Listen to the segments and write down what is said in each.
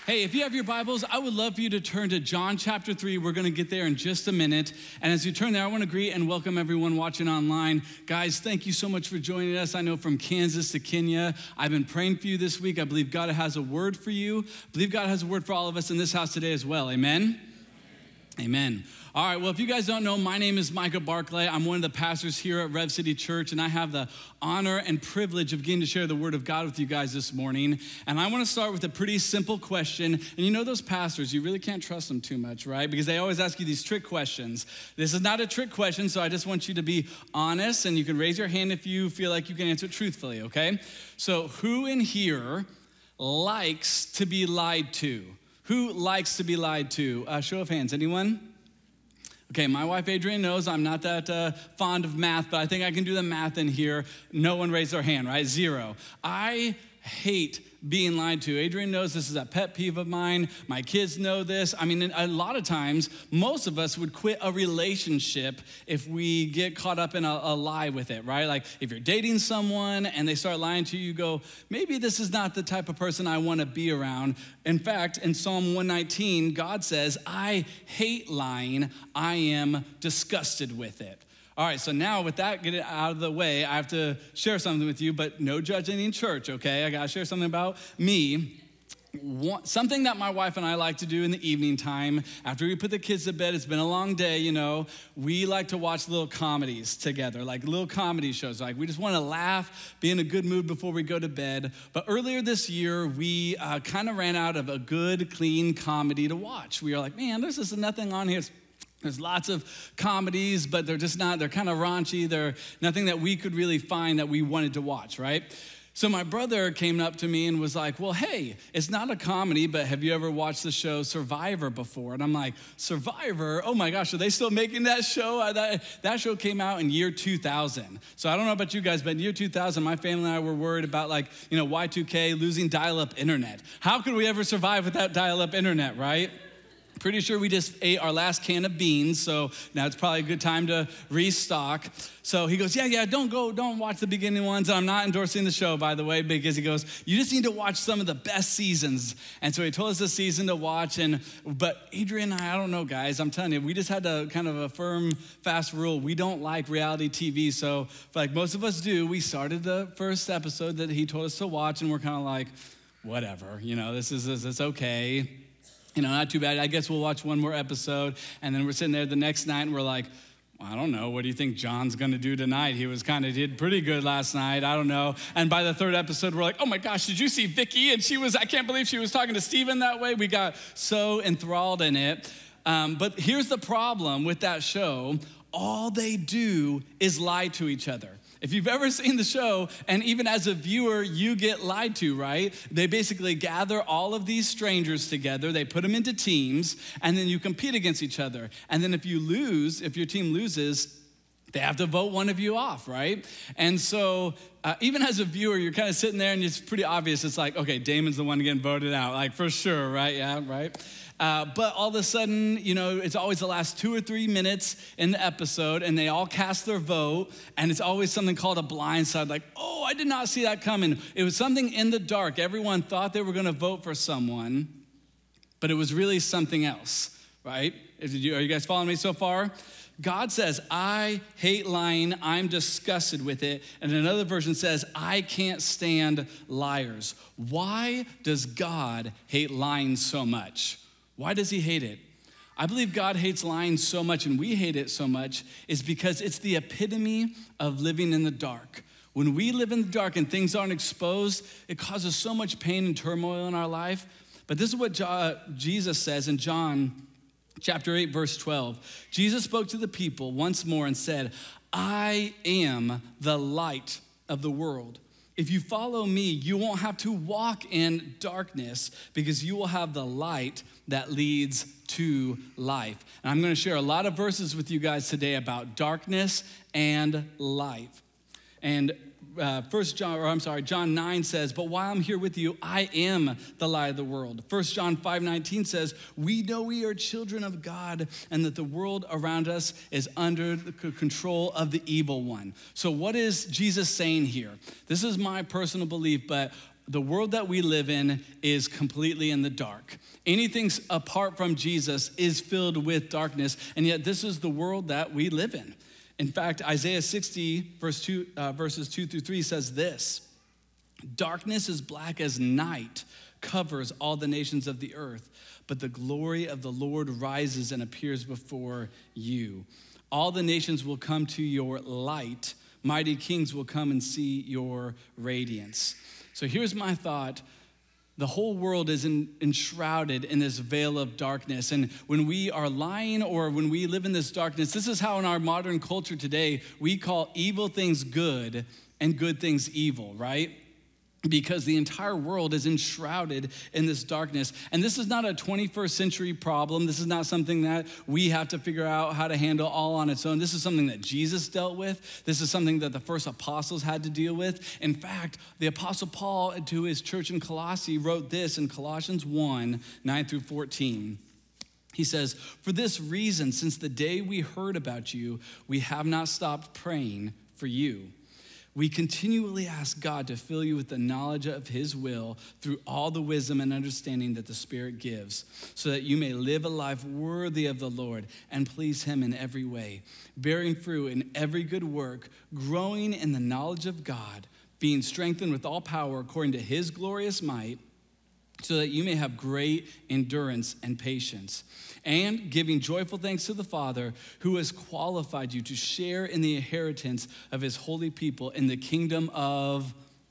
Hey, if you have your Bibles, I would love for you to turn to John chapter 3. We're going to get there in just a minute. And as you turn there, I want to greet and welcome everyone watching online. Guys, thank you so much for joining us. I know from Kansas to Kenya, I've been praying for you this week. I believe God has a word for you. I believe God has a word for all of us in this house today as well. Amen? Amen. All right, well, if you guys don't know, my name is Micah Barclay. I'm one of the pastors here at Rev City Church, and I have the honor and privilege of getting to share the word of God with you guys this morning. And I want to start with a pretty simple question. And you know those pastors, you really can't trust them too much, right? Because they always ask you these trick questions. This is not a trick question, so I just want you to be honest, and you can raise your hand if you feel like you can answer it truthfully, okay? So who in here likes to be lied to? Who likes to be lied to? Show of hands, anyone? Okay, my wife Adrienne knows I'm not that fond of math, but I think I can do the math in here. No one raised their hand, right? Zero. I hate being lied to. Adrienne knows this is a pet peeve of mine. My kids know this. I mean, a lot of times, most of us would quit a relationship if we get caught up in a lie with it, right? Like if you're dating someone and they start lying to you, you go, maybe this is not the type of person I want to be around. In fact, in Psalm 119, God says, I hate lying. I am disgusted with it. All right, so now with that, get it out of the way, I have to share something with you, but no judging in church, okay? I gotta share something about me. Something that my wife and I like to do in the evening time, after we put the kids to bed, it's been a long day, you know, we like to watch little comedies together, like little comedy shows. Like we just wanna laugh, be in a good mood before we go to bed. But earlier this year, we kind of ran out of a good, clean comedy to watch. We were like, man, there's just nothing on here. There's lots of comedies, but they're kind of raunchy. They're nothing that we could really find that we wanted to watch, right? So my brother came up to me and was like, well, hey, it's not a comedy, but have you ever watched the show Survivor before? And I'm like, Survivor? Oh my gosh, are they still making that show? That show came out in year 2000. So I don't know about you guys, but in year 2000, my family and I were worried about Y2K, losing dial-up internet. How could we ever survive without dial-up internet, right? Pretty sure we just ate our last can of beans, so now it's probably a good time to restock. So he goes, yeah, don't watch the beginning ones. And I'm not endorsing the show, by the way, because he goes, you just need to watch some of the best seasons. And so he told us the season to watch, but Adrienne and I don't know, guys, I'm telling you, we just had a kind of a firm, fast rule. We don't like reality TV, so like most of us do, we started the first episode that he told us to watch, and we're kind of like, whatever, this is okay. Not too bad. I guess we'll watch one more episode. And then we're sitting there the next night and we're like, I don't know. What do you think John's going to do tonight? He did pretty good last night. I don't know. And by the third episode, we're like, oh my gosh, did you see Vicky? And I can't believe she was talking to Steven that way. We got so enthralled in it. But here's the problem with that show. All they do is lie to each other. If you've ever seen the show, and even as a viewer, you get lied to, right? They basically gather all of these strangers together, they put them into teams, and then you compete against each other. And then if your team loses, they have to vote one of you off, right? And so even as a viewer, you're kind of sitting there and it's pretty obvious. It's like, okay, Damon's the one getting voted out, like for sure, right? Yeah, right? But all of a sudden, it's always the last 2 or 3 minutes in the episode and they all cast their vote and it's always something called a blind side, like, oh, I did not see that coming. It was something in the dark. Everyone thought they were gonna vote for someone, but it was really something else, right? Are you guys following me so far? God says, I hate lying, I'm disgusted with it. And another version says, I can't stand liars. Why does God hate lying so much? Why does he hate it? I believe God hates lying so much and we hate it so much is because it's the epitome of living in the dark. When we live in the dark and things aren't exposed, it causes so much pain and turmoil in our life. But this is what Jesus says in John chapter 8, verse 12. Jesus spoke to the people once more and said, I am the light of the world. If you follow me, you won't have to walk in darkness because you will have the light that leads to life. And I'm going to share a lot of verses with you guys today about darkness and light. And John 9 says, but while I'm here with you, I am the light of the world. 1 John 5:19 says, we know we are children of God and that the world around us is under the control of the evil one. So what is Jesus saying here? This is my personal belief, but the world that we live in is completely in the dark. Anything apart from Jesus is filled with darkness, and yet this is the world that we live in. In fact, Isaiah 60, verses 2 through 3 says this: "Darkness as black as night covers all the nations of the earth, but the glory of the Lord rises and appears before you. All the nations will come to your light. Mighty kings will come and see your radiance." So here's my thought. The whole world is enshrouded in this veil of darkness. And when we are lying or when we live in this darkness, this is how in our modern culture today, we call evil things good and good things evil, right? Because the entire world is enshrouded in this darkness. And this is not a 21st century problem. This is not something that we have to figure out how to handle all on its own. This is something that Jesus dealt with. This is something that the first apostles had to deal with. In fact, the apostle Paul to his church in Colossae wrote this in Colossians 1, 9 through 14. He says, "For this reason, since the day we heard about you, we have not stopped praying for you. We continually ask God to fill you with the knowledge of his will through all the wisdom and understanding that the Spirit gives, so that you may live a life worthy of the Lord and please him in every way, bearing fruit in every good work, growing in the knowledge of God, being strengthened with all power according to his glorious might, so that you may have great endurance and patience, and giving joyful thanks to the Father who has qualified you to share in the inheritance of his holy people in the kingdom of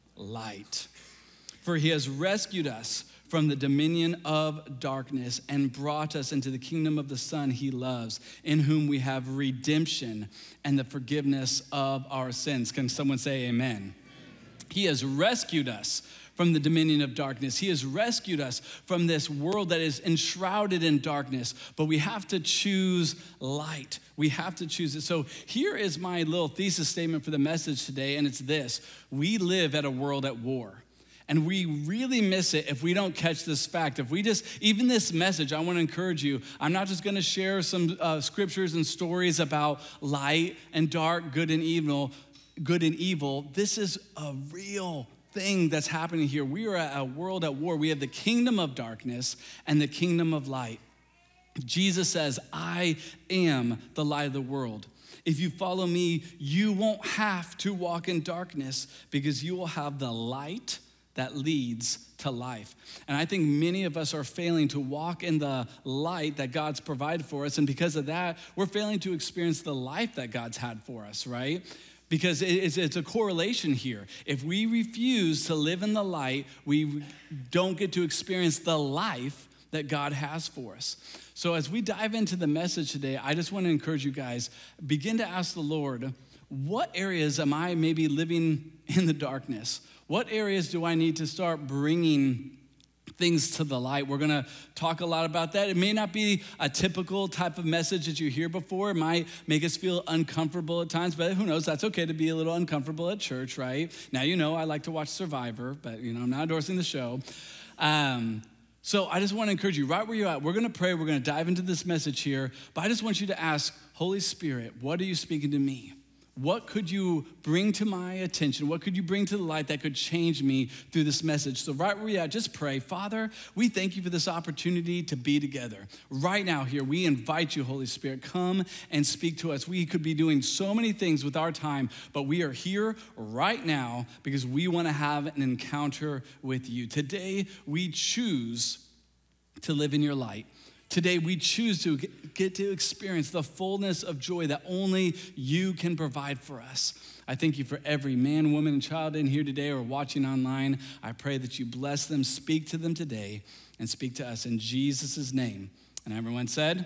light. For he has rescued us from the dominion of darkness and brought us into the kingdom of the Son he loves, in whom we have redemption and the forgiveness of our sins." Can someone say amen? He has rescued us from the dominion of darkness. He has rescued us from this world that is enshrouded in darkness, but we have to choose light. We have to choose it. So here is my little thesis statement for the message today, and it's this: we live at a world at war. And we really miss it if we don't catch this fact. If we just, even this message, I want to encourage you, I'm not just going to share some scriptures and stories about light and dark, good and evil. This is a real thing that's happening here. We are at a world at war. We have the kingdom of darkness and the kingdom of light. Jesus says, "I am the light of the world. If you follow me, you won't have to walk in darkness, because you will have the light that leads to life." And I think many of us are failing to walk in the light that God's provided for us. And because of that, we're failing to experience the life that God's had for us, right? Because it's a correlation here. If we refuse to live in the light, we don't get to experience the life that God has for us. So as we dive into the message today, I just want to encourage you guys, begin to ask the Lord, what areas am I maybe living in the darkness? What areas do I need to start bringing things to the light? We're gonna talk a lot about that. It may not be a typical type of message that you hear before. It might make us feel uncomfortable at times, but who knows? That's okay to be a little uncomfortable at church, right? Now, I like to watch Survivor, but I'm not endorsing the show. So I just want to encourage you, right where you're at, we're gonna pray, we're gonna dive into this message here, but I just want you to ask, Holy Spirit, what are you speaking to me? What could you bring to my attention? What could you bring to the light that could change me through this message? So right where you're at, just pray. Father, we thank you for this opportunity to be together. Right now here, we invite you, Holy Spirit, come and speak to us. We could be doing so many things with our time, but we are here right now because we want to have an encounter with you. Today, we choose to live in your light. Today, we choose to get to experience the fullness of joy that only you can provide for us. I thank you for every man, woman, and child in here today or watching online. I pray that you bless them, speak to them today, and speak to us in Jesus' name. And everyone said,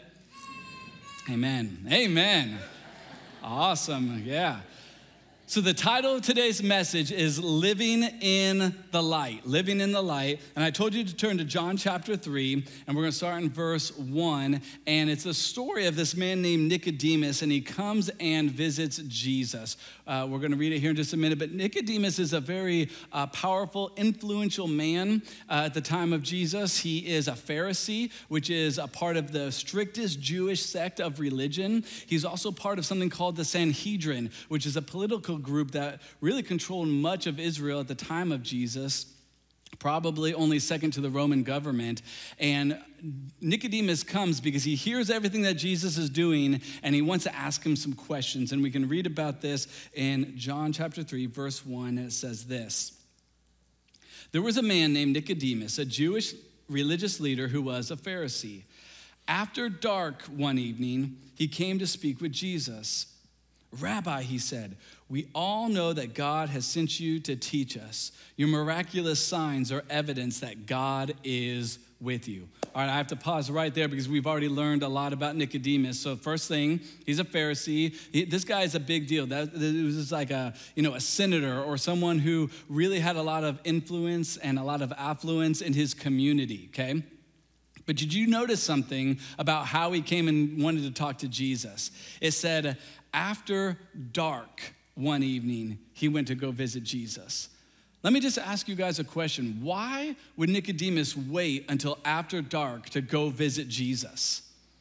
amen. Amen. Awesome, yeah. So the title of today's message is Living in the Light, Living in the Light. And I told you to turn to John chapter 3, and we're gonna start in verse 1. And it's a story of this man named Nicodemus, and he comes and visits Jesus. We're gonna read it here in just a minute, but Nicodemus is a very powerful, influential man at the time of Jesus. He is a Pharisee, which is a part of the strictest Jewish sect of religion. He's also part of something called the Sanhedrin, which is a political group that really controlled much of Israel at the time of Jesus. probably only second to the Roman government. And Nicodemus comes because he hears everything that Jesus is doing, and he wants to ask him some questions. And we can read about this in John chapter 3, verse 1. And it says this: There was a man named Nicodemus, a Jewish religious leader who was a Pharisee. After dark one evening, he came to speak with Jesus. Rabbi, he said, we all know that God has sent you to teach us. Your miraculous signs are evidence that God is with you. All right, I have to pause right there because we've already learned a lot about Nicodemus. So first thing, he's a Pharisee. This guy is a big deal. This is like a senator or someone who really had a lot of influence and a lot of affluence in his community, okay? But did you notice something about how he came and wanted to talk to Jesus? It said, after dark one evening, he went to go visit Jesus. Let me just ask you guys a question. Why would Nicodemus wait until after dark to go visit Jesus?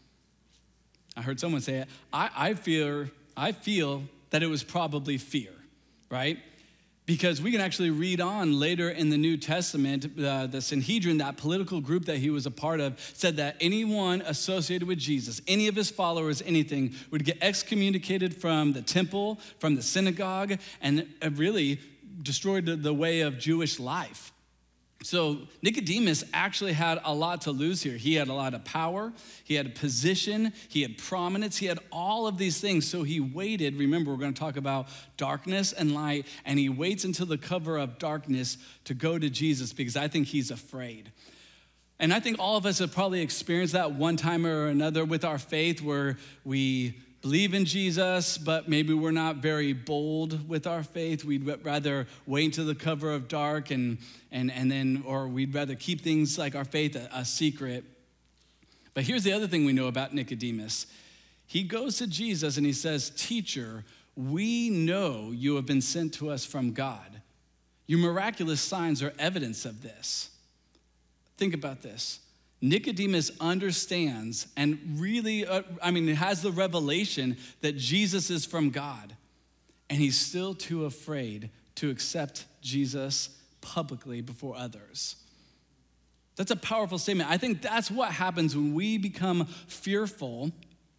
I heard someone say it. I feel that it was probably fear, right? Because we can actually read on later in the New Testament, the Sanhedrin, that political group that he was a part of, said that anyone associated with Jesus, any of his followers, anything, would get excommunicated from the temple, from the synagogue, and really destroyed the way of Jewish life. So Nicodemus actually had a lot to lose here. He had a lot of power, he had a position, he had prominence, he had all of these things. So he waited. Remember, we're going to talk about darkness and light, and he waits until the cover of darkness to go to Jesus because I think he's afraid. And I think all of us have probably experienced that one time or another with our faith where we believe in Jesus, but maybe we're not very bold with our faith. We'd rather wait until the cover of dark and then, or we'd rather keep things like our faith a secret. But here's the other thing we know about Nicodemus. He goes to Jesus and he says, Teacher, we know you have been sent to us from God. Your miraculous signs are evidence of this. Think about this. Nicodemus understands and really, has the revelation that Jesus is from God. And he's still too afraid to accept Jesus publicly before others. That's a powerful statement. I think that's what happens when we become fearful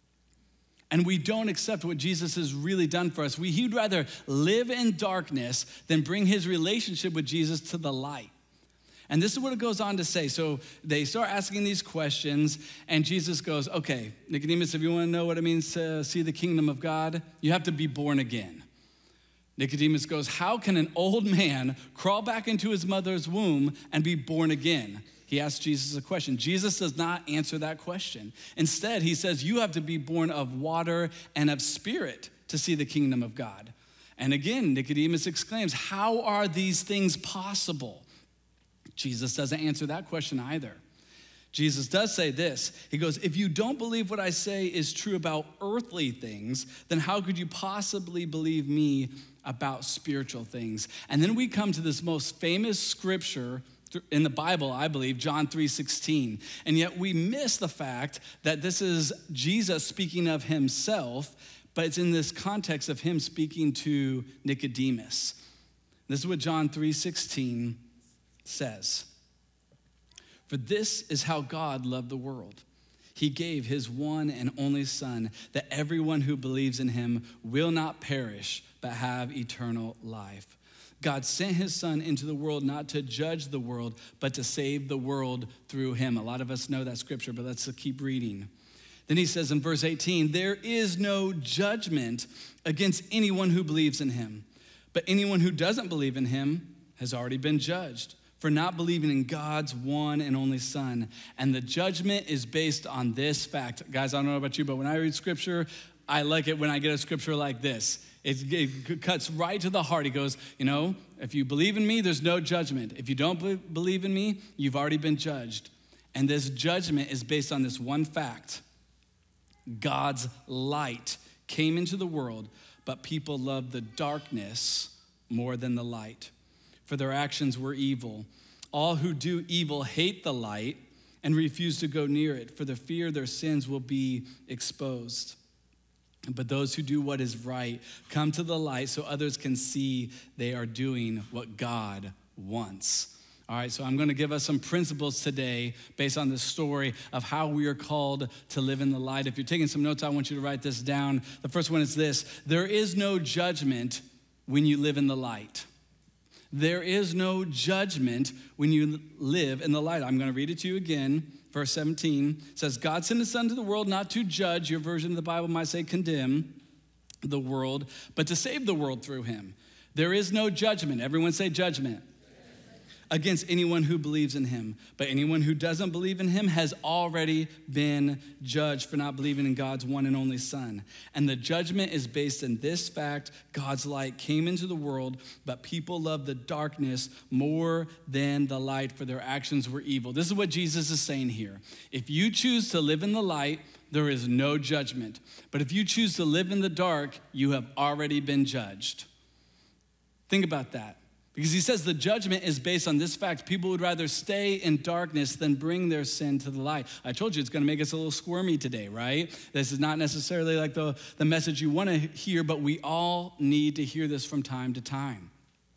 and we don't accept what Jesus has really done for us. He'd rather live in darkness than bring his relationship with Jesus to the light. And this is what it goes on to say. So they start asking these questions, and Jesus goes, okay, Nicodemus, if you want to know what it means to see the kingdom of God, you have to be born again. Nicodemus goes, how can an old man crawl back into his mother's womb and be born again? He asks Jesus a question. Jesus does not answer that question. Instead, he says, you have to be born of water and of spirit to see the kingdom of God. And again, Nicodemus exclaims, how are these things possible? Jesus doesn't answer that question either. Jesus does say this. He goes, if you don't believe what I say is true about earthly things, then how could you possibly believe me about spiritual things? And then we come to this most famous scripture in the Bible, I believe, John 3:16. And yet we miss the fact that this is Jesus speaking of himself, but it's in this context of him speaking to Nicodemus. This is what John 3:16 says. For this is how God loved the world. He gave his one and only Son, that everyone who believes in him will not perish, but have eternal life. God sent his Son into the world not to judge the world, but to save the world through him. A lot of us know that scripture, but let's keep reading. Then he says in verse 18, there is no judgment against anyone who believes in him, but anyone who doesn't believe in him has already been judged for not believing in God's one and only Son. And the judgment is based on this fact. Guys, I don't know about you, but when I read scripture, I like it when I get a scripture like this. It cuts right to the heart. He goes, if you believe in me, there's no judgment. If you don't believe in me, you've already been judged. And this judgment is based on this one fact. God's light came into the world, but people loved the darkness more than the light, for their actions were evil. All who do evil hate the light and refuse to go near it, for the fear their sins will be exposed. But those who do what is right come to the light so others can see they are doing what God wants. All right, so I'm going to give us some principles today based on this story of how we are called to live in the light. If you're taking some notes, I want you to write this down. The first one is this: there is no judgment when you live in the light. There is no judgment when you live in the light. I'm going to read it to you again. Verse 17 says, God sent his son to the world not to judge, your version of the Bible might say condemn the world, but to save the world through him. There is no judgment. Everyone say judgment. Against anyone who believes in him. But anyone who doesn't believe in him has already been judged for not believing in God's one and only Son. And the judgment is based in this fact: God's light came into the world, but people loved the darkness more than the light, for their actions were evil. This is what Jesus is saying here. If you choose to live in the light, there is no judgment. But if you choose to live in the dark, you have already been judged. Think about that. Because he says the judgment is based on this fact: people would rather stay in darkness than bring their sin to the light. I told you it's going to make us a little squirmy today, right? This is not necessarily like the message you want to hear, but we all need to hear this from time to time.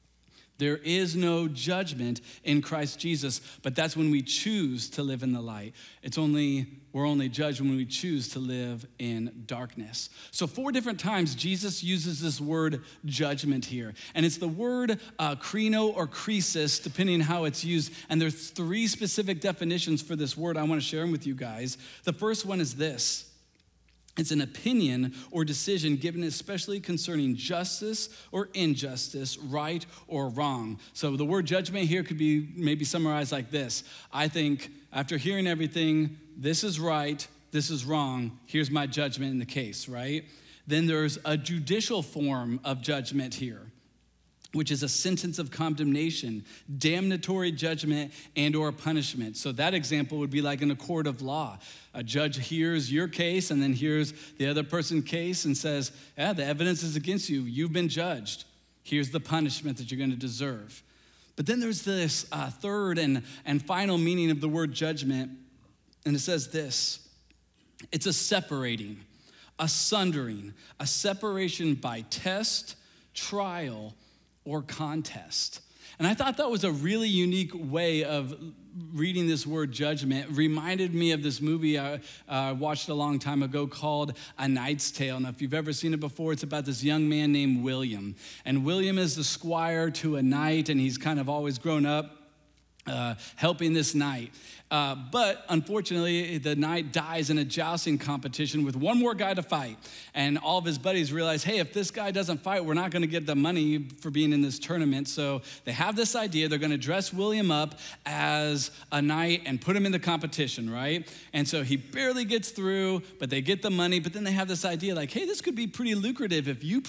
There is no judgment in Christ Jesus, but that's when we choose to live in the light. We're only judged when we choose to live in darkness. So 4 different times Jesus uses this word judgment here. And it's the word krino or krisis, depending on how it's used. And there's 3 specific definitions for this word. I want to share them with you guys. The first one is this: it's an opinion or decision given especially concerning justice or injustice, right or wrong. So the word judgment here could be maybe summarized like this: I think after hearing everything, this is right, this is wrong, here's my judgment in the case, right? Then there's a judicial form of judgment here, which is a sentence of condemnation, damnatory judgment, and or punishment. So that example would be like in a court of law. A judge hears your case and then hears the other person's case and says, the evidence is against you. You've been judged. Here's the punishment that you're going to deserve. But then there's this third and final meaning of the word judgment, and it says this: it's a separating, a sundering, a separation by test, trial, or contest. And I thought that was a really unique way of reading this word judgment. It reminded me of this movie I watched a long time ago called A Knight's Tale. Now, if you've ever seen it before, it's about this young man named William. And William is the squire to a knight, and he's kind of always grown up helping this knight. But unfortunately, the knight dies in a jousting competition with one more guy to fight. And all of his buddies realize, hey, if this guy doesn't fight, we're not going to get the money for being in this tournament. So they have this idea. They're going to dress William up as a knight and put him in the competition, right? And so he barely gets through, but they get the money. But then they have this idea like, hey, this could be pretty lucrative. If you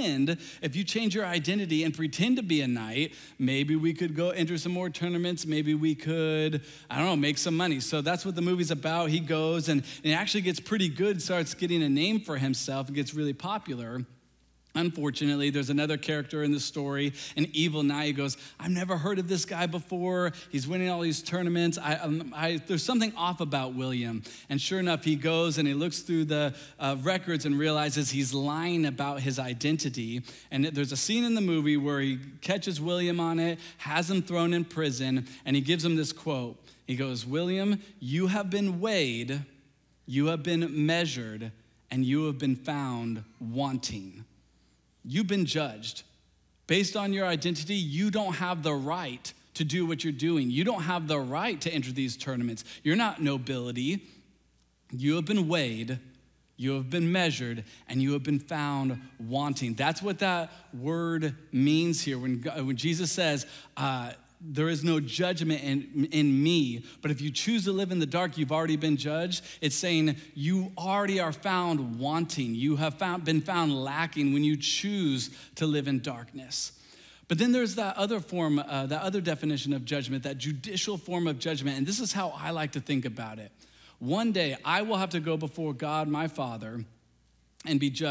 change your identity and pretend to be a knight, maybe we could go enter some more tournaments. Maybe we could, make some money. So that's what the movie's about. He goes and he actually gets pretty good, starts getting a name for himself, and gets really popular. Unfortunately, there's another character in the story, an evil knight, who goes, I've never heard of this guy before. He's winning all these tournaments. There's something off about William. And sure enough, he goes and he looks through the records and realizes he's lying about his identity. And there's a scene in the movie where he catches William on it, has him thrown in prison, and he gives him this quote. He goes, William, you have been weighed, you have been measured, and you have been found wanting. You've been judged. Based on your identity, you don't have the right to do what you're doing. You don't have the right to enter these tournaments. You're not nobility. You have been weighed, you have been measured, and you have been found wanting. That's what that word means here. When Jesus says, there is no judgment in me, but if you choose to live in the dark, you've already been judged. It's saying you already are found wanting. You have been found lacking when you choose to live in darkness. But then there's that other form, that other definition of judgment, that judicial form of judgment, and this is how I like to think about it. One day, I will have to go before God, my Father, and be judged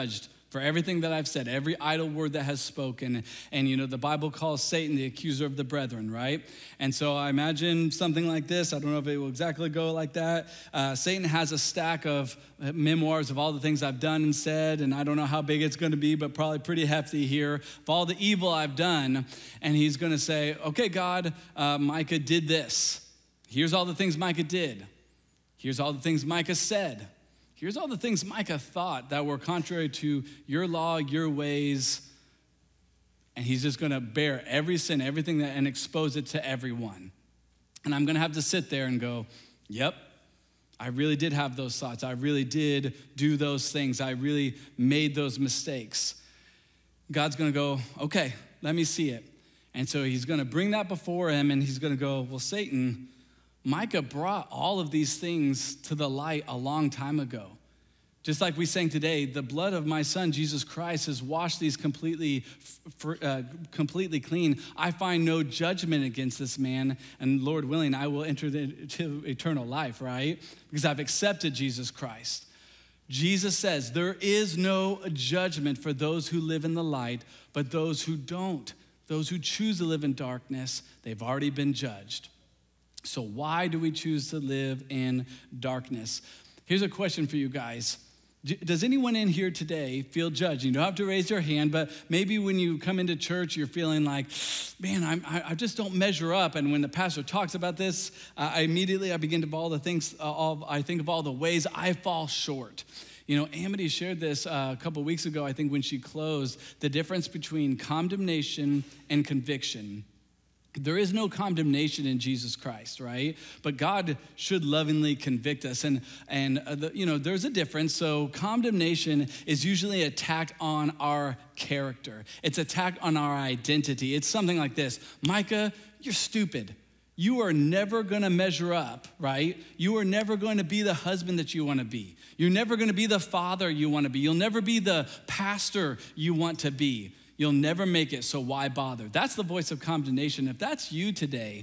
for everything that I've said, every idle word that has spoken. And the Bible calls Satan the accuser of the brethren, right? And so I imagine something like this. I don't know if it will exactly go like that. Satan has a stack of memoirs of all the things I've done and said, and I don't know how big it's going to be, but probably pretty hefty here, of all the evil I've done. And he's going to say, okay, God, Micah did this. Here's all the things Micah did. Here's all the things Micah said. Here's all the things Micah thought that were contrary to your law, your ways. And he's just going to bear every sin, everything and expose it to everyone. And I'm going to have to sit there and go, yep, I really did have those thoughts. I really did do those things. I really made those mistakes. God's going to go, okay, let me see it. And so he's going to bring that before him, and he's going to go, well, Satan, Micah brought all of these things to the light a long time ago. Just like we sang today, the blood of my son, Jesus Christ, has washed these completely clean. I find no judgment against this man, and Lord willing, I will enter into eternal life, right? Because I've accepted Jesus Christ. Jesus says, there is no judgment for those who live in the light, but those who don't, those who choose to live in darkness, they've already been judged. So why do we choose to live in darkness? Here's a question for you guys. Does anyone in here today feel judged? You don't have to raise your hand, but maybe when you come into church, you're feeling like, man, I just don't measure up. And when the pastor talks about this, I begin to I think of all the ways I fall short. Amity shared this a couple weeks ago, I think when she closed, the difference between condemnation and conviction. There is no condemnation in Jesus Christ, right? But God should lovingly convict us. And there's a difference. So condemnation is usually attacked on our character. It's attacked on our identity. It's something like this. Micah, you're stupid. You are never going to measure up, right? You are never going to be the husband that you want to be. You're never going to be the father you want to be. You'll never be the pastor you want to be. You'll never make it, so why bother? That's the voice of condemnation. If that's you today,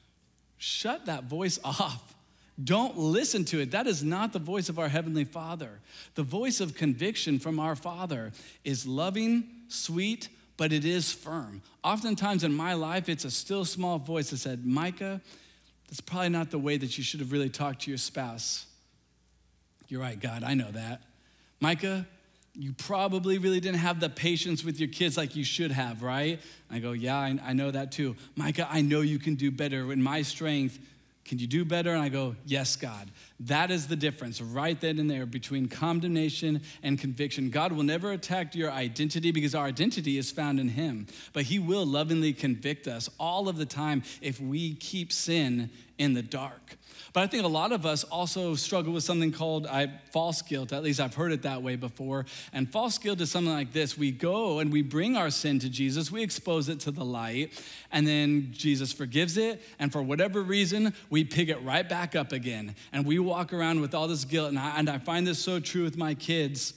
shut that voice off. Don't listen to it. That is not the voice of our Heavenly Father. The voice of conviction from our Father is loving, sweet, but it is firm. Oftentimes in my life, it's a still small voice that said, Micah, that's probably not the way that you should have really talked to your spouse. You're right, God, I know that. Micah, you probably really didn't have the patience with your kids like you should have, right? And I go, yeah, I know that too. Micah, I know you can do better. In my strength, can you do better? And I go, yes, God. That is the difference right then and there between condemnation and conviction. God will never attack your identity because our identity is found in him. But he will lovingly convict us all of the time if we keep sin in the dark. But I think a lot of us also struggle with something called false guilt. At least I've heard it that way before. And false guilt is something like this. We go and we bring our sin to Jesus. We expose it to the light. And then Jesus forgives it. And for whatever reason, we pick it right back up again. And we walk around with all this guilt. And I find this so true with my kids.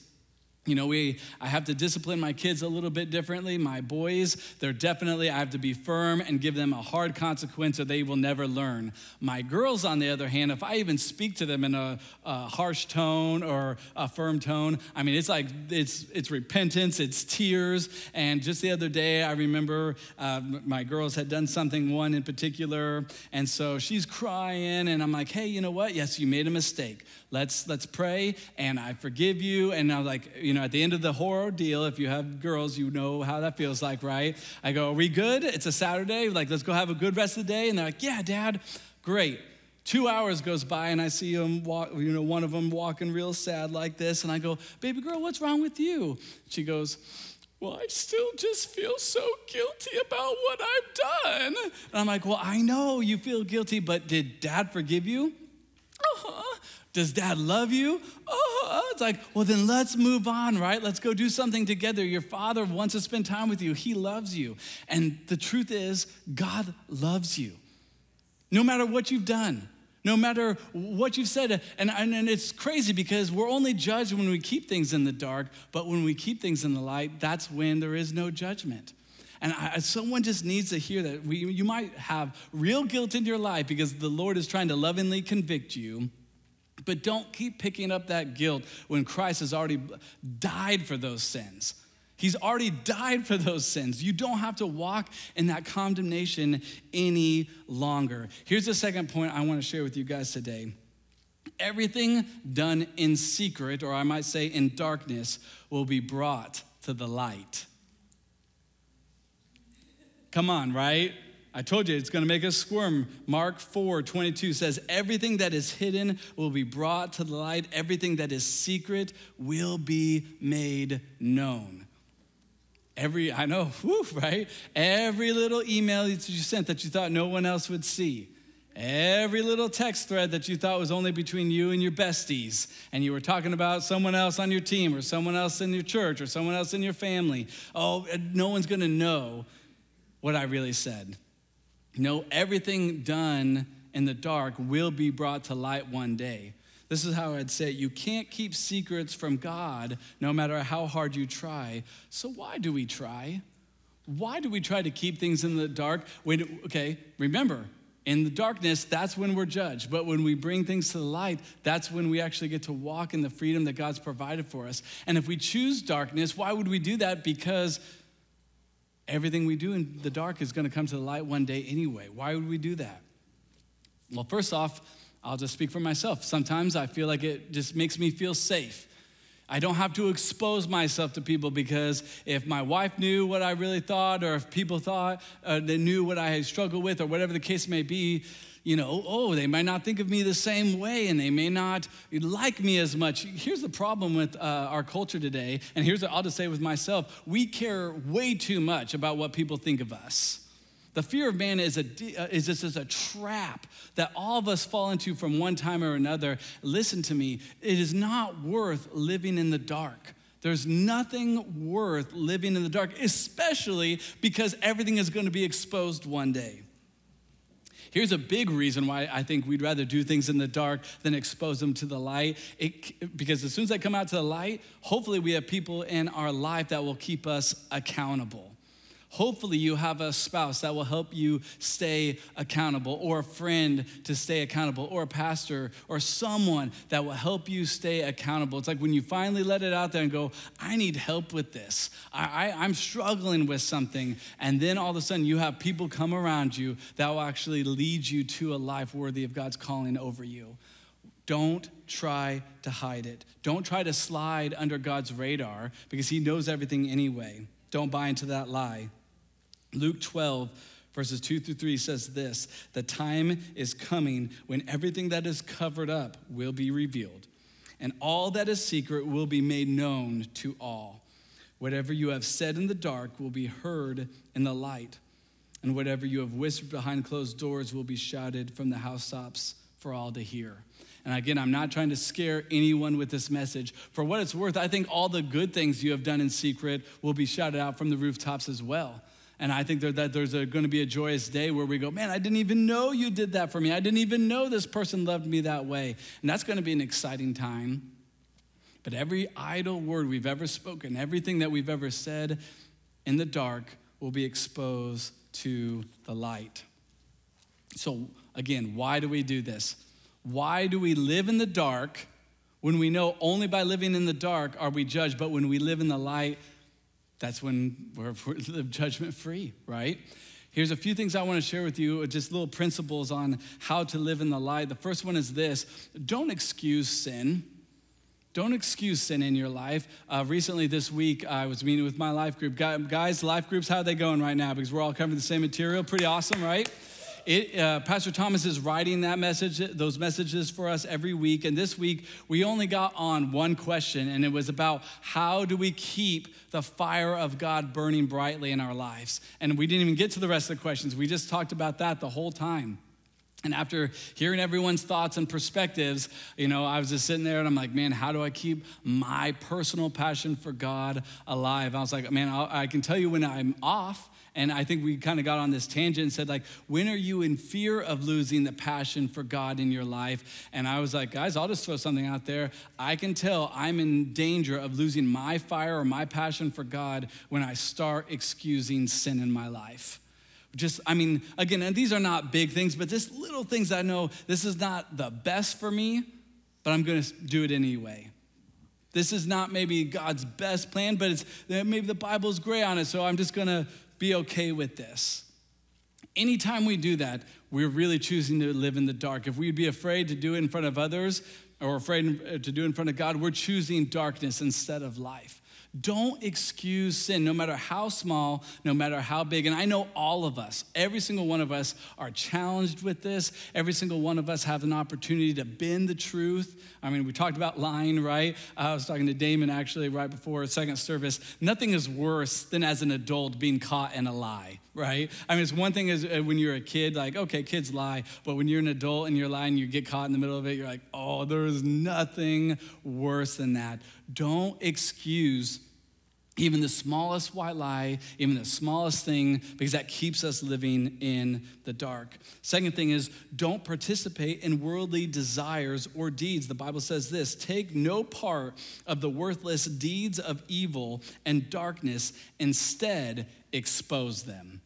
I have to discipline my kids a little bit differently. My boys, I have to be firm and give them a hard consequence or they will never learn. My girls, on the other hand, if I even speak to them in a harsh tone or a firm tone, it's like, it's repentance, it's tears. And just the other day, I remember my girls had done something, one in particular, and so she's crying, and I'm like, hey, you know what? Yes, you made a mistake. Let's pray, and I forgive you. And I was like, at the end of the whole ordeal, if you have girls, you know how that feels like, right? I go, are we good? It's a Saturday. Let's go have a good rest of the day. And they're like, yeah, Dad, great. 2 hours goes by, and I see them walk, one of them walking real sad like this. And I go, baby girl, what's wrong with you? She goes, well, I still just feel so guilty about what I've done. And I'm like, well, I know you feel guilty, but did Dad forgive you? Uh-huh. Does Dad love you? Oh, it's like, well, then let's move on, right? Let's go do something together. Your Father wants to spend time with you. He loves you. And the truth is, God loves you. No matter what you've done, no matter what you've said. And it's crazy because we're only judged when we keep things in the dark, but when we keep things in the light, that's when there is no judgment. And someone just needs to hear that. You might have real guilt in your life because the Lord is trying to lovingly convict you. But don't keep picking up that guilt when Christ has already died for those sins. He's already died for those sins. You don't have to walk in that condemnation any longer. Here's the second point I want to share with you guys today. Everything done in secret, or I might say in darkness, will be brought to the light. Come on, right? I told you it's going to make us squirm. Mark 4:22 says, everything that is hidden will be brought to the light. Everything that is secret will be made known. I know, right? Every little email that you sent that you thought no one else would see. Every little text thread that you thought was only between you and your besties, and you were talking about someone else on your team or someone else in your church or someone else in your family. Oh, no one's going to know what I really said. No, everything done in the dark will be brought to light one day. This is how I'd say it. You can't keep secrets from God no matter how hard you try. So why do we try? Why do we try to keep things in the dark? Remember, in the darkness, that's when we're judged. But when we bring things to the light, that's when we actually get to walk in the freedom that God's provided for us. And if we choose darkness, why would we do that? Because everything we do in the dark is going to come to the light one day anyway. Why would we do that? Well, first off, I'll just speak for myself. Sometimes I feel like it just makes me feel safe. I don't have to expose myself to people, because if my wife knew what I really thought, or if people thought they knew what I had struggled with, or whatever the case may be, they might not think of me the same way, and they may not like me as much. Here's the problem with our culture today, and here's what I'll just say with myself. We care way too much about what people think of us. The fear of man is just a trap that all of us fall into from one time or another. Listen to me. It is not worth living in the dark. There's nothing worth living in the dark, especially because everything is going to be exposed one day. Here's a big reason why I think we'd rather do things in the dark than expose them to the light. Because as soon as they come out to the light, hopefully we have people in our life that will keep us accountable. Hopefully you have a spouse that will help you stay accountable, or a friend to stay accountable, or a pastor, or someone that will help you stay accountable. It's like when you finally let it out there and go, I need help with this. I'm struggling with something. And then all of a sudden you have people come around you that will actually lead you to a life worthy of God's calling over you. Don't try to hide it. Don't try to slide under God's radar, because he knows everything anyway. Don't buy into that lie. Luke 12, verses 2-3 says this: the time is coming when everything that is covered up will be revealed, and all that is secret will be made known to all. Whatever you have said in the dark will be heard in the light, and whatever you have whispered behind closed doors will be shouted from the housetops for all to hear. And again, I'm not trying to scare anyone with this message. For what it's worth, I think all the good things you have done in secret will be shouted out from the rooftops as well. And I think that there's going to be a joyous day where we go, man, I didn't even know you did that for me. I didn't even know this person loved me that way. And that's going to be an exciting time. But every idle word we've ever spoken, everything that we've ever said in the dark will be exposed to the light. So again, why do we do this? Why do we live in the dark when we know only by living in the dark are we judged, but when we live in the light, that's when we're judgment free, right? Here's a few things I want to share with you, just little principles on how to live in the light. The first one is this: don't excuse sin. Don't excuse sin in your life. Recently this week, I was meeting with my life group. Guys, life groups, how are they going right now? Because we're all covering the same material. Pretty awesome, right? Pastor Thomas is writing those messages for us every week. And this week, we only got on one question, and it was about how do we keep the fire of God burning brightly in our lives? And we didn't even get to the rest of the questions. We just talked about that the whole time. And after hearing everyone's thoughts and perspectives, I was just sitting there and I'm like, man, how do I keep my personal passion for God alive? I was like, man, I can tell you when I'm off. And I think we kind of got on this tangent and said, like, when are you in fear of losing the passion for God in your life? And I was like, guys, I'll just throw something out there. I can tell I'm in danger of losing my fire or my passion for God when I start excusing sin in my life. Again, and these are not big things, but just little things I know this is not the best for me, but I'm going to do it anyway. This is not maybe God's best plan, but maybe the Bible's gray on it, so I'm just going to be okay with this. Anytime we do that, we're really choosing to live in the dark. If we'd be afraid to do it in front of others or afraid to do it in front of God, we're choosing darkness instead of life. Don't excuse sin, no matter how small, no matter how big. And I know all of us, every single one of us are challenged with this. Every single one of us have an opportunity to bend the truth. I mean, we talked about lying, right? I was talking to Damon actually right before second service. Nothing is worse than as an adult being caught in a lie, right? I mean, it's one thing is when you're a kid, like, okay, kids lie. But when you're an adult and you're lying, you get caught in the middle of it, you're like, oh, there is nothing worse than that. Don't excuse even the smallest white lie, even the smallest thing, because that keeps us living in the dark. Second thing is, don't participate in worldly desires or deeds. The Bible says this: take no part of the worthless deeds of evil and darkness, instead expose them.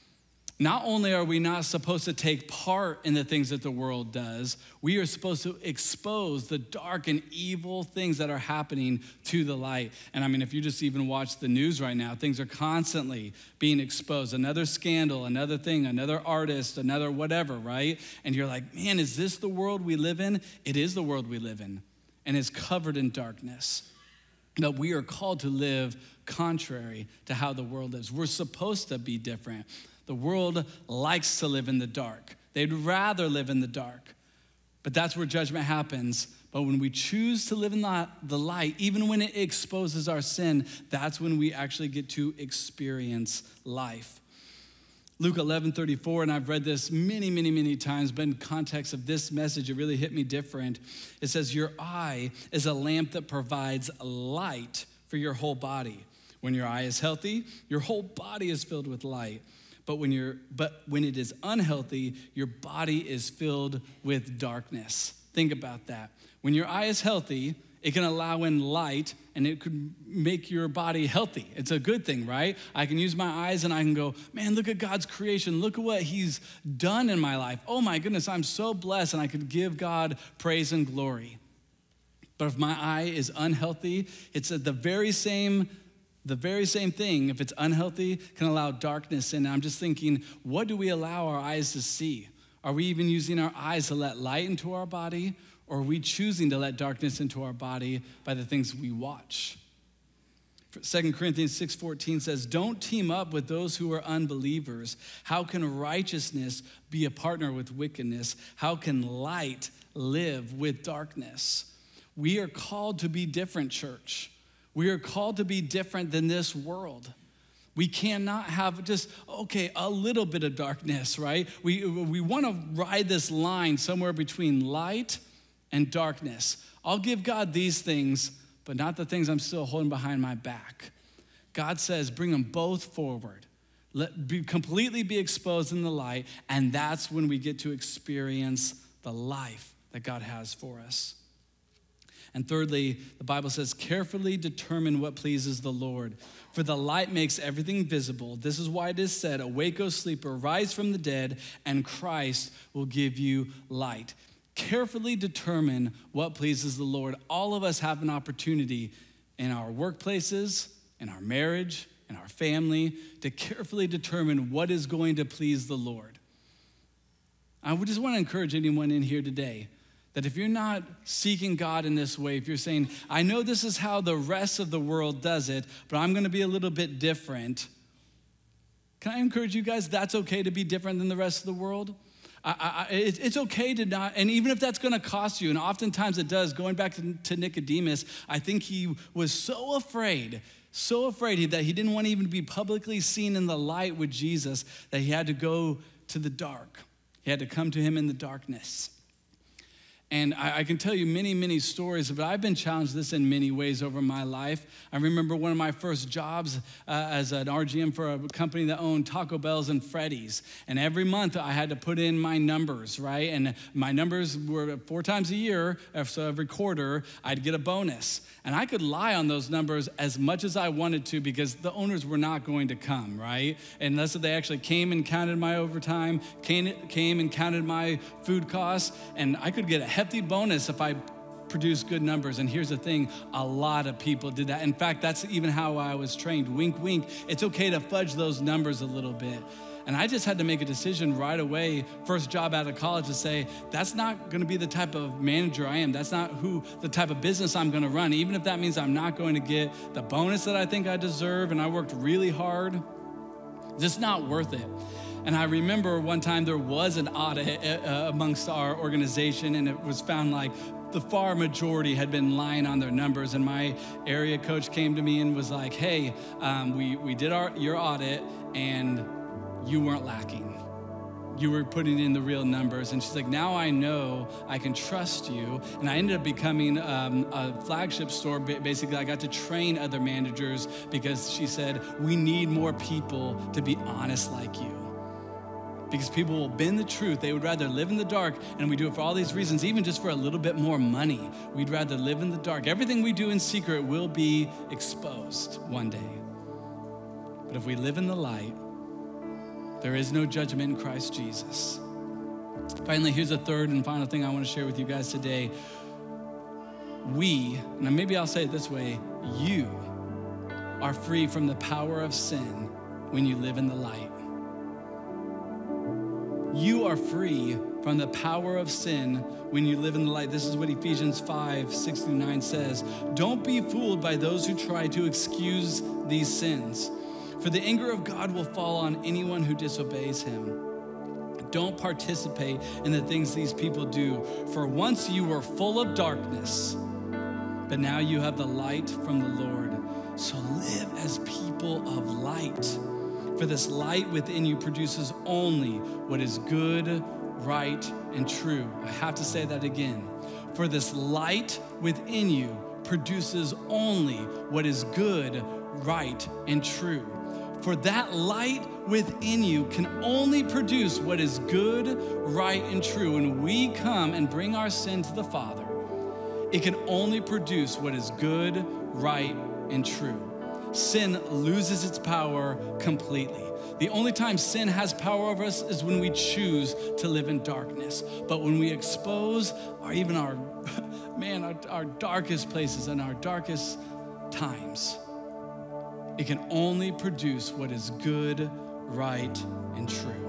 Not only are we not supposed to take part in the things that the world does, we are supposed to expose the dark and evil things that are happening to the light. And I mean, if you just even watch the news right now, things are constantly being exposed. Another scandal, another thing, another artist, another whatever, right? And you're like, man, is this the world we live in? It is the world we live in, and it's covered in darkness. But we are called to live contrary to how the world lives. We're supposed to be different. The world likes to live in the dark. They'd rather live in the dark. But that's where judgment happens. But when we choose to live in the light, even when it exposes our sin, that's when we actually get to experience life. Luke 11:34, and I've read this many times, but in context of this message, it really hit me different. It says, your eye is a lamp that provides light for your whole body. When your eye is healthy, your whole body is filled with light. But when it is unhealthy, your body is filled with darkness. Think about that. When your eye is healthy, it can allow in light, and it could make your body healthy. It's a good thing, right? I can use my eyes and I can go, man, look at God's creation. Look at what he's done in my life. Oh my goodness, I'm so blessed, and I could give God praise and glory. But if my eye is unhealthy, it's at the very same thing, if it's unhealthy, can allow darkness in. And I'm just thinking, what do we allow our eyes to see? Are we even using our eyes to let light into our body? Or are we choosing to let darkness into our body by the things we watch? 2 Corinthians 6:14 says, don't team up with those who are unbelievers. How can righteousness be a partner with wickedness? How can light live with darkness? We are called to be different, church. We are called to be different than this world. We cannot have just, a little bit of darkness, right? We want to ride this line somewhere between light and darkness. I'll give God these things, but not the things I'm still holding behind my back. God says, bring them both forward. Completely be exposed in the light, and that's when we get to experience the life that God has for us. And thirdly, the Bible says, carefully determine what pleases the Lord. For the light makes everything visible. This is why it is said, awake, O sleeper, rise from the dead, and Christ will give you light. Carefully determine what pleases the Lord. All of us have an opportunity in our workplaces, in our marriage, in our family, to carefully determine what is going to please the Lord. I would just want to encourage anyone in here today that if you're not seeking God in this way, if you're saying, I know this is how the rest of the world does it, but I'm going to be a little bit different. Can I encourage you guys, that's okay to be different than the rest of the world? It's okay to not, and even if that's going to cost you, and oftentimes it does, going back to Nicodemus, I think he was so afraid that he didn't want to even be publicly seen in the light with Jesus, that he had to go to the dark. He had to come to him in the darkness. And I can tell you many stories, but I've been challenged this in many ways over my life. I remember one of my first jobs as an RGM for a company that owned Taco Bell's and Freddy's. And every month I had to put in my numbers, right? And my numbers were 4 times a year, so every quarter I'd get a bonus. And I could lie on those numbers as much as I wanted to because the owners were not going to come, right? Unless they actually came and counted my overtime, came and counted my food costs, and I could get a hefty bonus if I produce good numbers. And here's the thing, a lot of people did that. In fact, that's even how I was trained. Wink, wink. It's okay to fudge those numbers a little bit. And I just had to make a decision right away, first job out of college, to say, that's not gonna be the type of manager I am. That's not the type of business I'm gonna run. Even if that means I'm not going to get the bonus that I think I deserve and I worked really hard, just not worth it. And I remember one time there was an audit amongst our organization, and it was found like the far majority had been lying on their numbers. And my area coach came to me and was like, hey, we did your audit and you weren't lacking. You were putting in the real numbers. And she's like, now I know I can trust you. And I ended up becoming a flagship store. Basically, I got to train other managers because she said, we need more people to be honest like you. Because people will bend the truth. They would rather live in the dark, and we do it for all these reasons, even just for a little bit more money. We'd rather live in the dark. Everything we do in secret will be exposed one day. But if we live in the light, there is no judgment in Christ Jesus. Finally, here's a third and final thing I want to share with you guys today. And maybe I'll say it this way, you are free from the power of sin when you live in the light. You are free from the power of sin when you live in the light. This is what Ephesians 5:6-9 says. Don't be fooled by those who try to excuse these sins, for the anger of God will fall on anyone who disobeys him. Don't participate in the things these people do, for once you were full of darkness, but now you have the light from the Lord. So live as people of light. For this light within you produces only what is good, right, and true. I have to say that again. For this light within you produces only what is good, right, and true. For that light within you can only produce what is good, right, and true. When we come and bring our sin to the Father, it can only produce what is good, right, and true. Sin loses its power completely. The only time sin has power over us is when we choose to live in darkness. But when we expose our darkest places and our darkest times, it can only produce what is good, right, and true.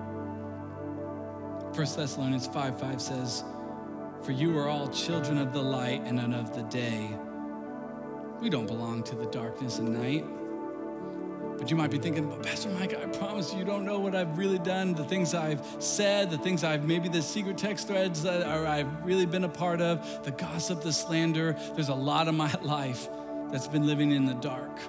1 Thessalonians 5:5 says, for you are all children of the light and of the day. We don't belong to the darkness and night. But you might be thinking, but Pastor Mike, I promise you don't know what I've really done, the things I've said, maybe the secret text threads that I've really been a part of, the gossip, the slander. There's a lot of my life that's been living in the dark.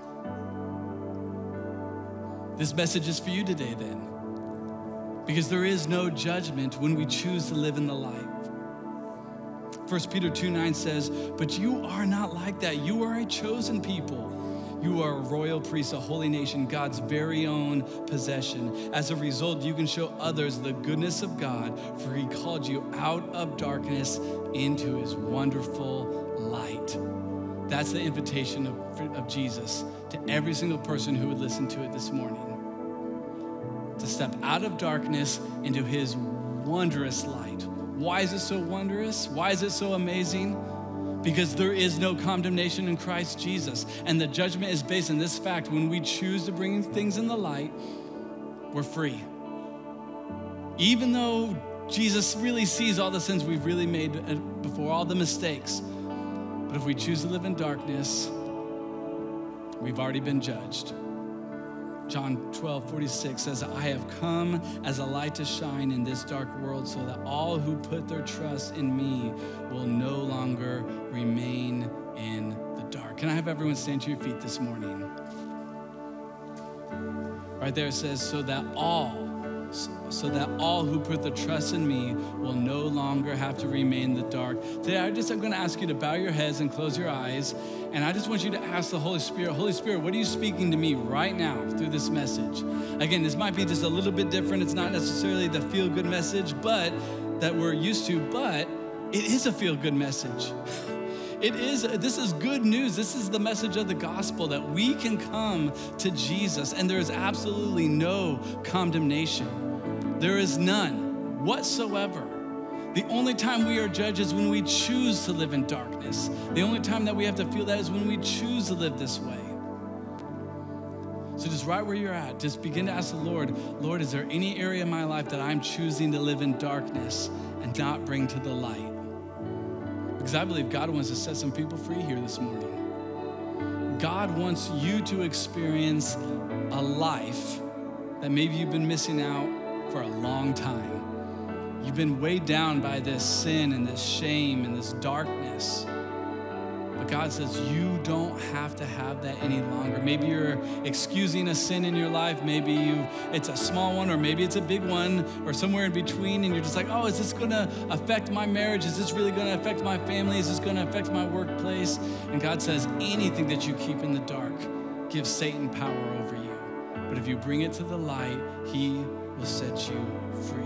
This message is for you today then, because there is no judgment when we choose to live in the light. 1 Peter 2:9 says, but you are not like that. You are a chosen people. You are a royal priest, a holy nation, God's very own possession. As a result, you can show others the goodness of God, for he called you out of darkness into his wonderful light. That's the invitation of Jesus to every single person who would listen to it this morning. To step out of darkness into his wondrous light. Why is it so wondrous? Why is it so amazing? Because there is no condemnation in Christ Jesus. And the judgment is based on this fact. When we choose to bring things in the light, we're free. Even though Jesus really sees all the sins we've really made before, all the mistakes. But if we choose to live in darkness, we've already been judged. John 12:46 says, I have come as a light to shine in this dark world so that all who put their trust in me will no longer remain in the dark. Can I have everyone stand to your feet this morning? Right there it says, so that all who put their trust in me will no longer have to remain in the dark. Today, I'm going to ask you to bow your heads and close your eyes. And I just want you to ask the Holy Spirit, what are you speaking to me right now through this message? Again, this might be just a little bit different. It's not necessarily the feel-good message, but that we're used to, but it is a feel-good message. This is good news. This is the message of the gospel that we can come to Jesus and there is absolutely no condemnation. There is none whatsoever. The only time we are judged is when we choose to live in darkness. The only time that we have to feel that is when we choose to live this way. So just right where you're at, just begin to ask the Lord, Lord, is there any area in my life that I'm choosing to live in darkness and not bring to the light? Because I believe God wants to set some people free here this morning. God wants you to experience a life that maybe you've been missing out for a long time. You've been weighed down by this sin and this shame and this darkness. But God says you don't have to have that any longer. Maybe you're excusing a sin in your life. Maybe it's a small one, or maybe it's a big one, or somewhere in between, and you're just like, oh, is this gonna affect my marriage? Is this really gonna affect my family? Is this gonna affect my workplace? And God says anything that you keep in the dark gives Satan power over you. But if you bring it to the light, he will set you free.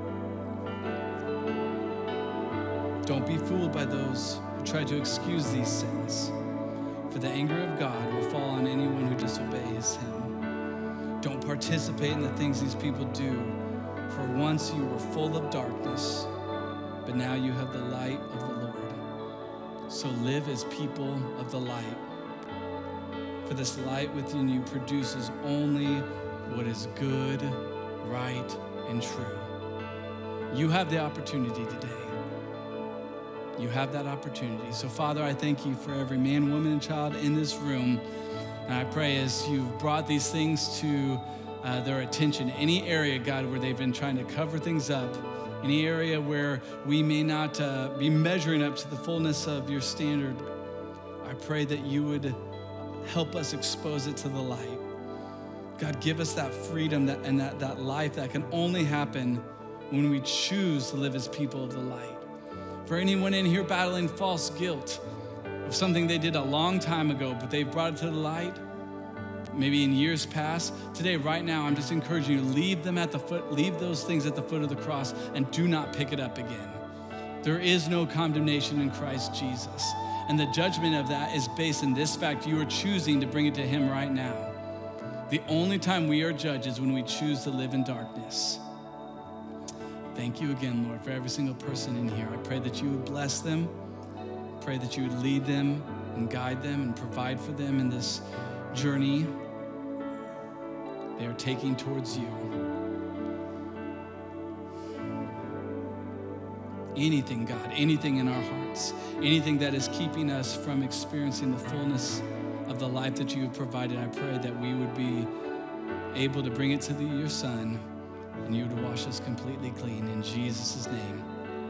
Don't be fooled by those who try to excuse these sins, for the anger of God will fall on anyone who disobeys him. Don't participate in the things these people do, for once you were full of darkness, but now you have the light of the Lord. So live as people of the light, for this light within you produces only what is good, right, and true. You have the opportunity today. You have that opportunity. So Father, I thank you for every man, woman, and child in this room. And I pray as you've brought these things to their attention, any area, God, where they've been trying to cover things up, any area where we may not be measuring up to the fullness of your standard, I pray that you would help us expose it to the light. God, give us that freedom and that life that can only happen when we choose to live as people of the light. For anyone in here battling false guilt of something they did a long time ago, but they've brought it to the light, maybe in years past, today, right now, I'm just encouraging you to leave those things at the foot of the cross and do not pick it up again. There is no condemnation in Christ Jesus. And the judgment of that is based in this fact: you are choosing to bring it to him right now. The only time we are judged is when we choose to live in darkness. Thank you again, Lord, for every single person in here. I pray that you would bless them. Pray that you would lead them and guide them and provide for them in this journey they are taking towards you. Anything, God, anything in our hearts, anything that is keeping us from experiencing the fullness of the life that you have provided, I pray that we would be able to bring it to your Son, and you would wash us completely clean. In Jesus' name,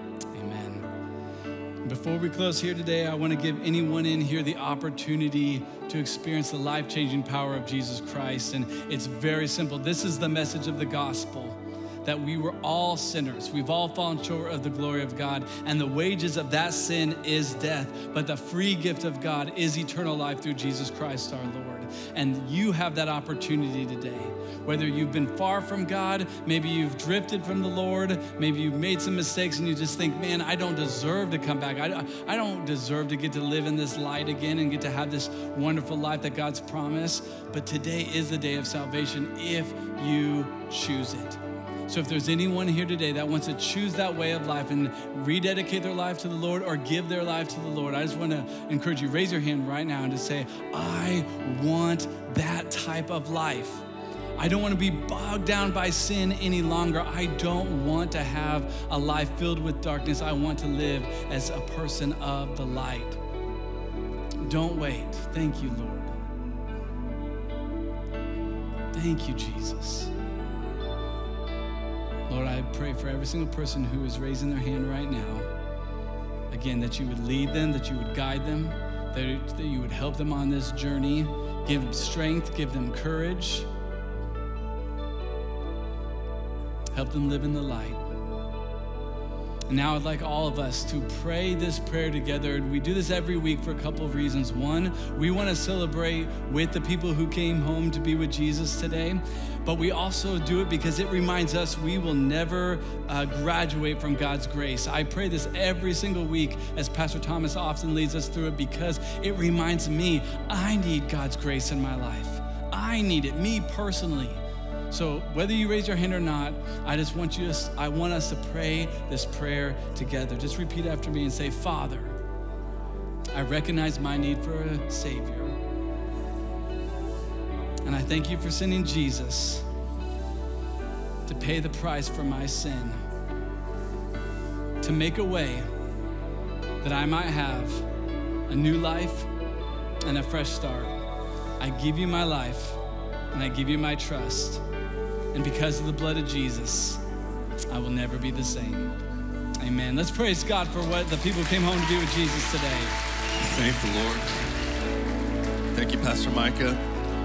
amen. Before we close here today, I want to give anyone in here the opportunity to experience the life-changing power of Jesus Christ. And it's very simple. This is the message of the gospel, that we were all sinners. We've all fallen short of the glory of God, and the wages of that sin is death. But the free gift of God is eternal life through Jesus Christ our Lord. And you have that opportunity today. Whether you've been far from God, maybe you've drifted from the Lord, maybe you've made some mistakes and you just think, man, I don't deserve to come back. I don't deserve to get to live in this light again and get to have this wonderful life that God's promised. But today is the day of salvation if you choose it. So if there's anyone here today that wants to choose that way of life and rededicate their life to the Lord or give their life to the Lord, I just want to encourage you, raise your hand right now and just say, I want that type of life. I don't want to be bogged down by sin any longer. I don't want to have a life filled with darkness. I want to live as a person of the light. Don't wait. Thank you, Lord. Thank you, Jesus. Lord, I pray for every single person who is raising their hand right now, again, that you would lead them, that you would guide them, that you would help them on this journey, give them strength, give them courage, help them live in the light. And now I'd like all of us to pray this prayer together. And we do this every week for a couple of reasons. One, we want to celebrate with the people who came home to be with Jesus today. But we also do it because it reminds us we will never graduate from God's grace. I pray this every single week as Pastor Thomas often leads us through it, because it reminds me I need God's grace in my life. I need it, me personally. So whether you raise your hand or not, I want us to pray this prayer together. Just repeat after me and say, Father, I recognize my need for a Savior. And I thank you for sending Jesus to pay the price for my sin, to make a way that I might have a new life and a fresh start. I give you my life and I give you my trust. And because of the blood of Jesus, I will never be the same. Amen. Let's praise God for what the people came home to do with Jesus today. Thank the Lord. Thank you, Pastor Micah.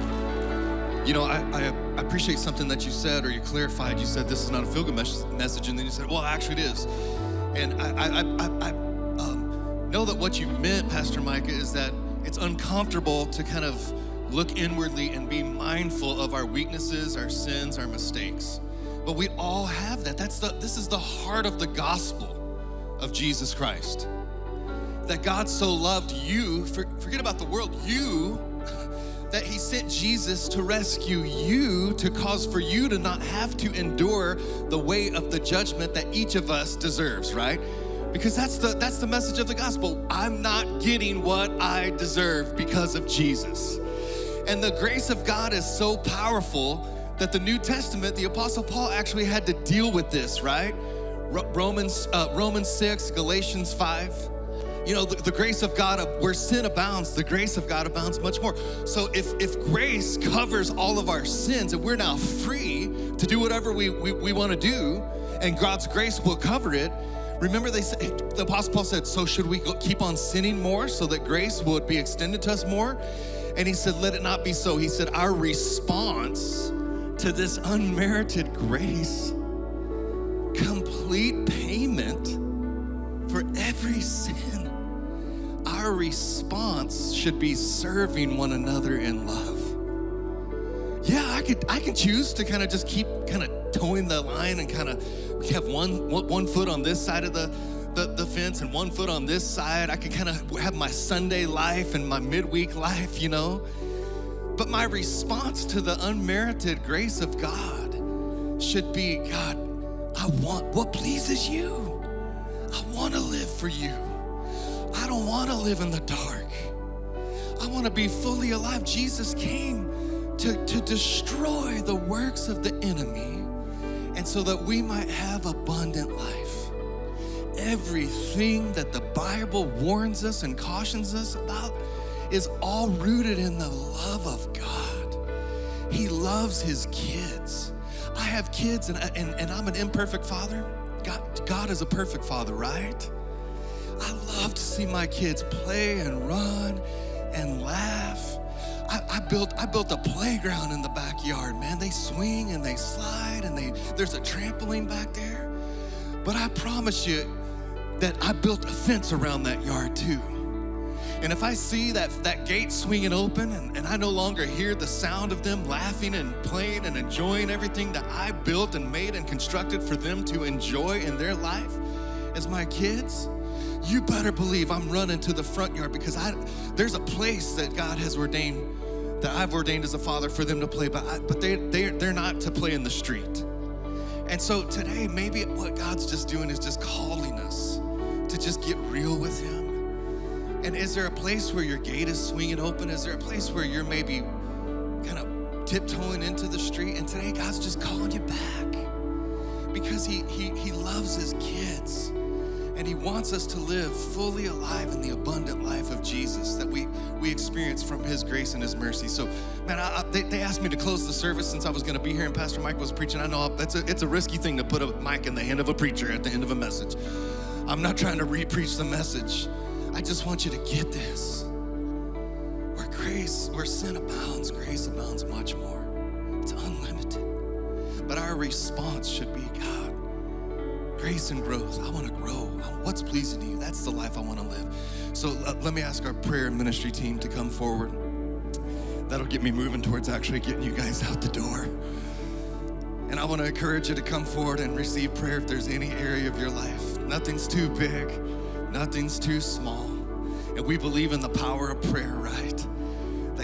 You know, I appreciate something that you said, or you clarified. You said this is not a feel-good message, and then you said, well, actually it is. And I know that what you meant, Pastor Micah, is that it's uncomfortable to kind of look inwardly and be mindful of our weaknesses, our sins, our mistakes. But we all have that. This is the heart of the gospel of Jesus Christ. That God so loved you, forget about the world, you, that he sent Jesus to rescue you, to cause for you to not have to endure the weight of the judgment that each of us deserves, right? Because that's the message of the gospel. I'm not getting what I deserve because of Jesus. And the grace of God is so powerful that the New Testament, the Apostle Paul actually had to deal with this, right? Romans 6, Galatians 5. You know, the grace of God, where sin abounds, the grace of God abounds much more. So if grace covers all of our sins and we're now free to do whatever we want to do, and God's grace will cover it, remember the Apostle Paul said, so should we keep on sinning more so that grace would be extended to us more? And he said, let it not be so. He said, our response to this unmerited grace, complete payment for every sin, our response should be serving one another in love. Yeah, I can choose to kind of just keep kind of towing the line and kind of have one foot on this side of the fence and 1 foot on this side. I can kind of have my Sunday life and my midweek life, you know. But my response to the unmerited grace of God should be, God, I want what pleases you. I want to live for you. I don't want to live in the dark. I want to be fully alive. Jesus came to destroy the works of the enemy, and so that we might have abundant life. Everything that the Bible warns us and cautions us about is all rooted in the love of God. He loves his kids. I have kids, and I'm an imperfect father. God is a perfect father, right? I love to see my kids play and run and laugh. I built a playground in the backyard, man. They swing and they slide, and there's a trampoline back there. But I promise you that I built a fence around that yard too. And if I see that gate swinging open and I no longer hear the sound of them laughing and playing and enjoying everything that I built and made and constructed for them to enjoy in their life as my kids, you better believe I'm running to the front yard, because there's a place that God has ordained, that I've ordained as a father for them to play, but they're not to play in the street. And so today, maybe what God's just doing is just calling us to just get real with him. And is there a place where your gate is swinging open? Is there a place where you're maybe kind of tiptoeing into the street? And today, God's just calling you back, because he loves his kids. And he wants us to live fully alive in the abundant life of Jesus that we experience from his grace and his mercy. So, man, they asked me to close the service since I was going to be here and Pastor Mike was preaching. I know it's a risky thing to put a mic in the hand of a preacher at the end of a message. I'm not trying to re-preach the message. I just want you to get this. Where sin abounds, grace abounds much more. It's unlimited. But our response should be, God, grace and growth. I want to grow. What's pleasing to you? That's the life I want to live. So let me ask our prayer and ministry team to come forward. That'll get me moving towards actually getting you guys out the door. And I want to encourage you to come forward and receive prayer if there's any area of your life. Nothing's too big. Nothing's too small. And we believe in the power of prayer, right? That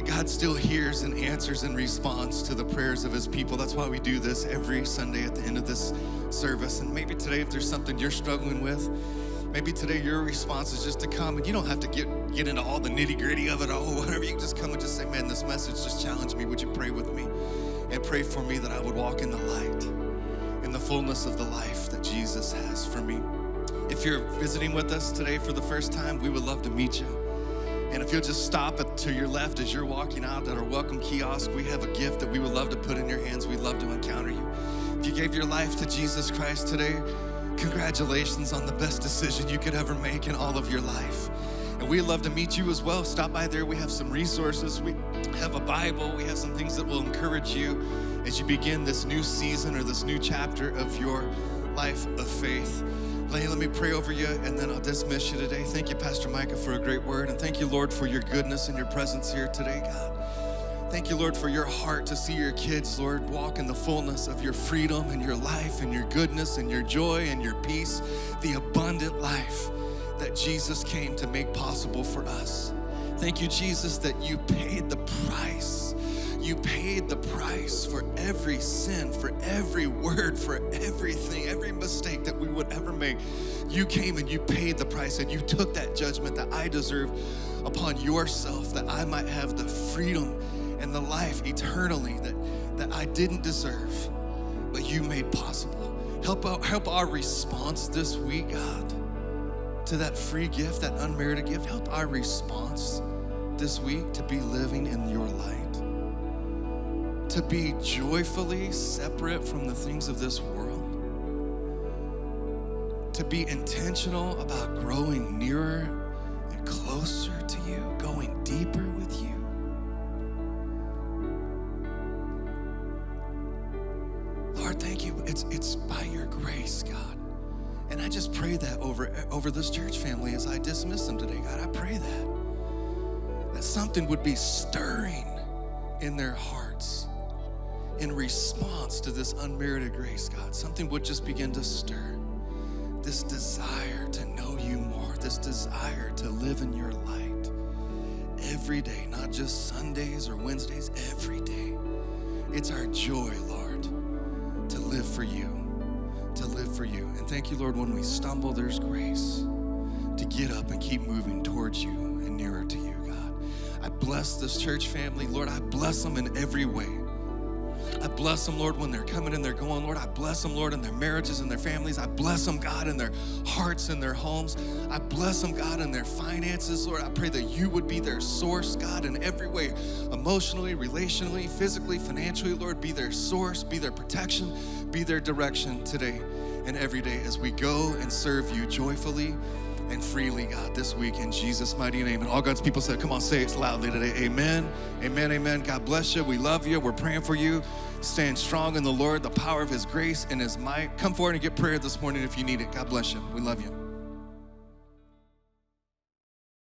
that God still hears and answers and responds to the prayers of his people. That's why we do this every Sunday at the end of this service. And maybe today, if there's something you're struggling with, maybe today your response is just to come, and you don't have to get into all the nitty gritty of it all, whatever. You can just come and just say, man, this message just challenged me. Would you pray with me and pray for me that I would walk in the light, in the fullness of the life that Jesus has for me. If you're visiting with us today for the first time, we would love to meet you. And if you'll just stop to your left as you're walking out at our welcome kiosk, we have a gift that we would love to put in your hands. We'd love to encounter you. If you gave your life to Jesus Christ today, congratulations on the best decision you could ever make in all of your life. And we'd love to meet you as well. Stop by there. We have some resources. We have a Bible. We have some things that will encourage you as you begin this new season or this new chapter of your life of faith. Let me pray over you, and then I'll dismiss you today. Thank you, Pastor Micah, for a great word. And thank you, Lord, for your goodness and your presence here today, God. Thank you, Lord, for your heart to see your kids, Lord, walk in the fullness of your freedom and your life and your goodness and your joy and your peace, the abundant life that Jesus came to make possible for us. Thank you, Jesus, that you paid the price. You paid the price for every sin, for every word, for everything, every mistake that we would ever make. You came and you paid the price, and you took that judgment that I deserved upon yourself, that I might have the freedom and the life eternally that I didn't deserve, but you made possible. Help our response this week, God, to that free gift, that unmerited gift. Help our response this week to be living in your light, to be joyfully separate from the things of this world, to be intentional about growing nearer and closer to you, going deeper with you. Lord, thank you. It's by your grace, God. And I just pray that over this church family as I dismiss them today, God. I pray that something would be stirring in their hearts in response to this unmerited grace, God. Something would just begin to stir. This desire to know you more, this desire to live in your light every day, not just Sundays or Wednesdays, every day. It's our joy, Lord, to live for you, to live for you. And thank you, Lord, when we stumble, there's grace to get up and keep moving towards you and nearer to you, God. I bless this church family, Lord. I bless them in every way. I bless them, Lord, when they're coming and they're going. Lord, I bless them, Lord, in their marriages and their families. I bless them, God, in their hearts and their homes. I bless them, God, in their finances. Lord, I pray that you would be their source, God, in every way, emotionally, relationally, physically, financially. Lord, be their source, be their protection, be their direction today and every day as we go and serve you joyfully and freely, God, this week in Jesus' mighty name. And all God's people said, come on, say it loudly today. Amen, amen, amen. God bless you. We love you. We're praying for you. Stand strong in the Lord, the power of his grace and his might. Come forward and get prayer this morning if you need it. God bless you. We love you.